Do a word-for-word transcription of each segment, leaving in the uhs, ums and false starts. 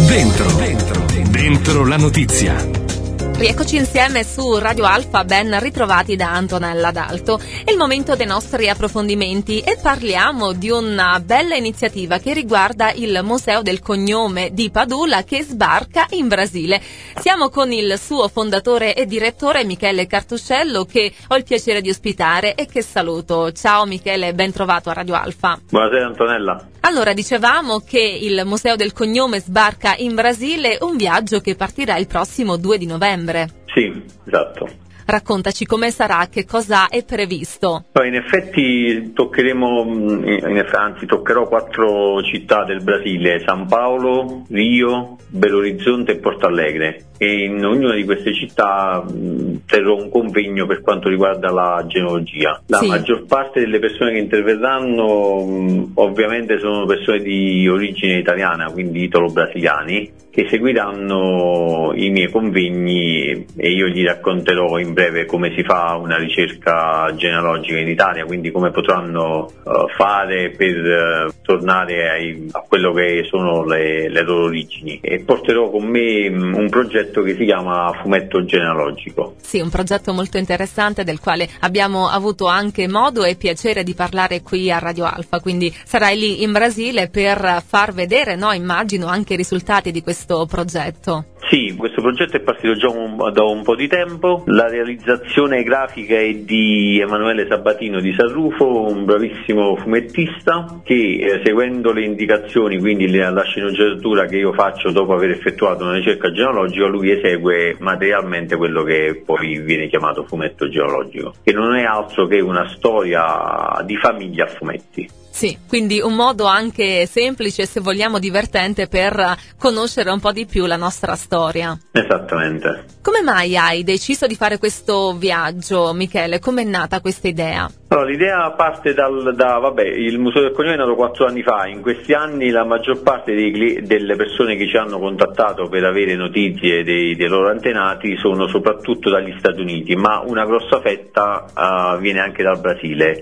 Dentro, dentro, dentro la notizia. Rieccoci insieme su Radio Alfa, ben ritrovati da Antonella D'Alto. È il momento dei nostri approfondimenti e parliamo di una bella iniziativa che riguarda il Museo del Cognome di Padula che sbarca in Brasile. Siamo con il suo fondatore e direttore Michele Cartuscello, che ho il piacere di ospitare e che saluto. Ciao Michele, ben trovato a Radio Alfa. Buonasera Antonella. Allora, dicevamo che il Museo del Cognome sbarca in Brasile, un viaggio che partirà il prossimo due di novembre. Sì, esatto. Raccontaci come sarà, che cosa è previsto. In effetti toccheremo, in effetti, anzi toccherò quattro città del Brasile: San Paolo, Rio, Belo Horizonte e Porto Alegre, e in ognuna di queste città mh, terrò un convegno per quanto riguarda la genealogia. La sì. maggior parte delle persone che interverranno mh, ovviamente sono persone di origine italiana, quindi italo-brasiliani, che seguiranno i miei convegni e io gli racconterò in breve come si fa una ricerca genealogica in Italia, quindi come potranno uh, fare per uh, tornare ai, a quello che sono le, le loro origini, e porterò con me um, un progetto che si chiama Fumetto Genealogico. Sì, un progetto molto interessante del quale abbiamo avuto anche modo e piacere di parlare qui a Radio Alfa, quindi sarai lì in Brasile per far vedere, no, immagino, anche i risultati di questo progetto. Sì, questo progetto è partito già un, da un po' di tempo. La realizzazione grafica è di Emanuele Sabatino di San Rufo, un bravissimo fumettista che eh, seguendo le indicazioni, quindi la, la sceneggiatura che io faccio dopo aver effettuato una ricerca genealogica, lui esegue materialmente quello che poi viene chiamato fumetto genealogico, che non è altro che una storia di famiglia a fumetti. Sì, quindi un modo anche semplice, se vogliamo divertente, per conoscere un po' di più la nostra storia. Esattamente. Come mai hai deciso di fare questo viaggio, Michele? Com'è nata questa idea? Allora, l'idea parte dal, da, vabbè, il Museo del Cognome è nato quattro anni fa. In questi anni la maggior parte dei, delle persone che ci hanno contattato per avere notizie dei, dei loro antenati sono soprattutto dagli Stati Uniti, ma una grossa fetta uh, viene anche dal Brasile.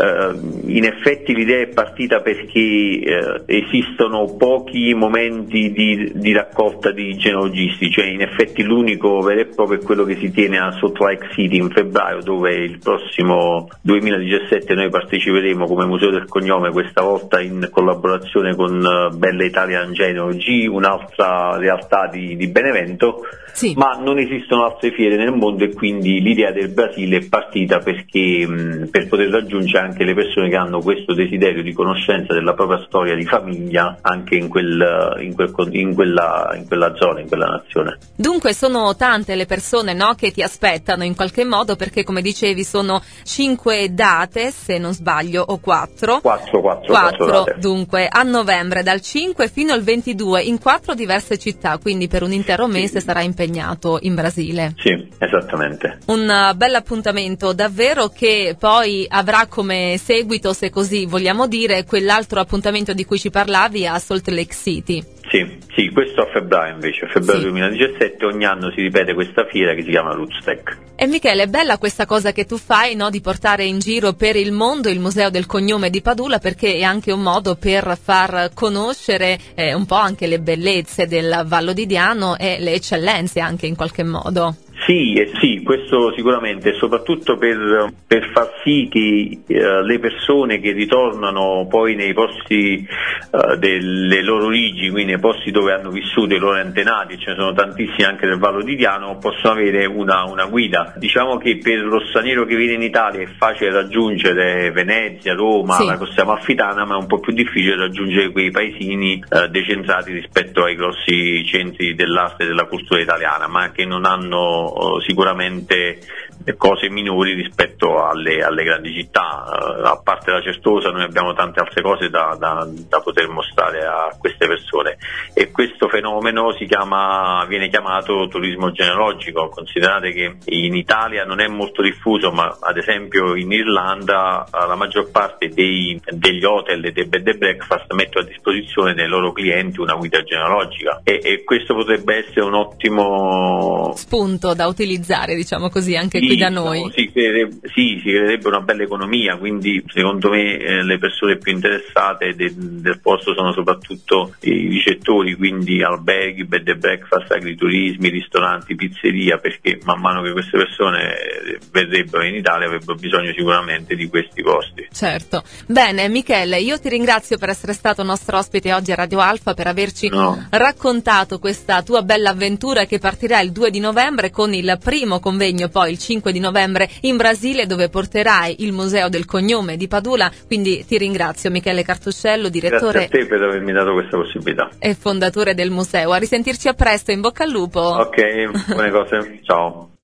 Uh, in effetti l'idea è partita perché uh, esistono pochi momenti di, di raccolta di genealogisti, cioè in effetti l'unico vero e proprio è quello che si tiene a Salt Lake City in febbraio, dove il prossimo duemiladiciassette noi parteciperemo come Museo del Cognome, questa volta in collaborazione con uh, Bella Italian Genealogy, un'altra realtà di, di Benevento. Sì. Ma non esistono altre fiere nel mondo, e quindi l'idea del Brasile è partita perché mh, per poter raggiungere anche le persone che hanno questo desiderio di conoscenza della propria storia di famiglia anche in, quel, in, quel, in, quella, in quella zona, in quella nazione. Dunque sono tante le persone, no, che ti aspettano in qualche modo, perché come dicevi sono cinque date, se non sbaglio, o quattro. Quattro, quattro, quattro, quattro date. Dunque a novembre dal cinque fino al ventidue in quattro diverse città, quindi per un intero mese sì. sarà impegnato in Brasile. Sì, esattamente. Un uh, bel appuntamento davvero, che poi avrà come seguito, se così vogliamo dire, quell'altro appuntamento di cui ci parlavi a Salt Lake City. Sì, sì, questo a febbraio invece, a febbraio sì. duemiladiciassette, ogni anno si ripete questa fiera che si chiama Rootstech. E Michele, è bella questa cosa che tu fai, no, di portare in giro per il mondo il Museo del Cognome di Padula, perché è anche un modo per far conoscere eh, un po' anche le bellezze del Vallo di Diano e le eccellenze anche in qualche modo. Sì, eh, sì, questo sicuramente, soprattutto per, per far sì che eh, le persone che ritornano poi nei posti eh, delle loro origini, quindi nei posti dove hanno vissuto i loro antenati, ce ne sono tantissimi anche del Vallo di Diano, possono avere una, una guida. Diciamo che per lo straniero che viene in Italia è facile raggiungere Venezia, Roma, sì. la Costa Amalfitana, ma è un po' più difficile raggiungere quei paesini eh, decentrati rispetto ai grossi centri dell'arte e della cultura italiana, ma che non hanno sicuramente cose minori rispetto alle, alle grandi città. Uh, a parte la Certosa noi abbiamo tante altre cose da, da, da poter mostrare a queste persone, e questo fenomeno si chiama, viene chiamato turismo genealogico. Considerate che in Italia non è molto diffuso, ma ad esempio in Irlanda uh, la maggior parte dei, degli hotel e dei bed and breakfast mettono a disposizione dei loro clienti una guida genealogica, e, e questo potrebbe essere un ottimo spunto da utilizzare, diciamo così, anche sì, qui da noi. No, si creerebbe, sì, si creerebbe una bella economia, quindi secondo me eh, le persone più interessate de, del posto sono soprattutto i, i ricettori, quindi alberghi, bed and breakfast, agriturismi, ristoranti, pizzeria, perché man mano che queste persone verrebbero in Italia avrebbero bisogno sicuramente di questi posti. Certo. Bene, Michele, io ti ringrazio per essere stato nostro ospite oggi a Radio Alfa, per averci no. raccontato questa tua bella avventura che partirà il due di novembre con il primo convegno poi il cinque di novembre in Brasile, dove porterai il Museo del Cognome di Padula. Quindi ti ringrazio, Michele Cartuscello, direttore. Grazie a te per avermi dato questa possibilità. E fondatore del museo. A risentirci a presto, in bocca al lupo. Ok, buone cose, ciao.